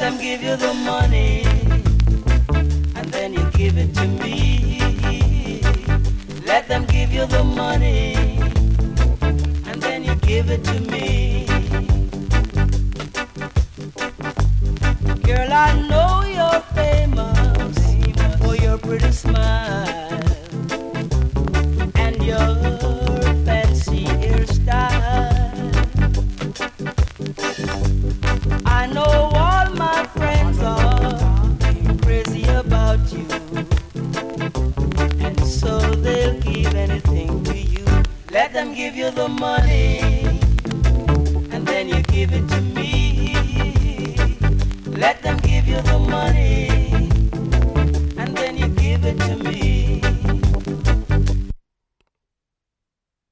them give you the money, and then you give it to me. Let them give you the money, and then you give it to me. Girl, I know you're famous for your pretty smile and your fancy hairstyle. I know all my friends are crazy about you, and so they'll give anything to you. Let them give you the money, and then you give it to me. Let them give you the money,